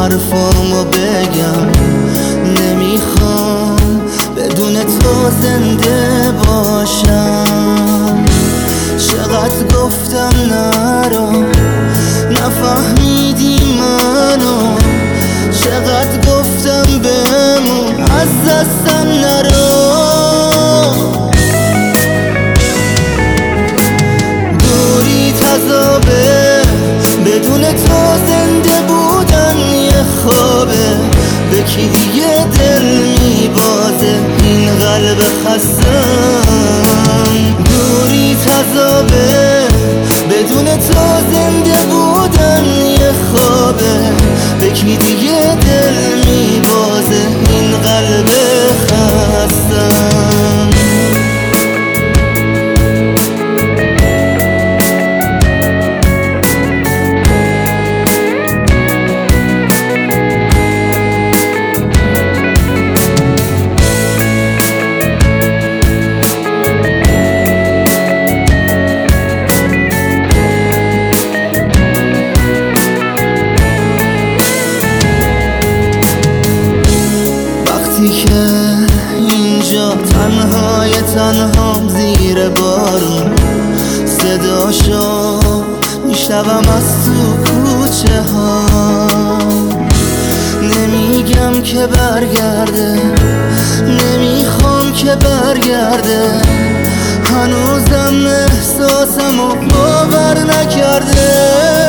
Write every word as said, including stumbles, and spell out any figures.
حرفامو بگم. نمیخوام بدون تو زنده باشم. چقدر گفتم نرو، نفهمیدی منو. چقدر گفتم بمون، از دستم نرو. دوری تذابه، بدون تو زنده بودن یه خوابه. به کی دیگه دل میبازه این قلب خستم؟ دوری تذابه، بدون تو زنده بودن یه خوابه. به کی دیگه دل میبازه این قلب خستم؟ که اینجا تنهای تنهام زیر بارون، صداشو میشنوم از تو کوچه ها. نمیگم که برگرده، نمیخوام که برگرده. هنوزم احساسمو باور نکرده.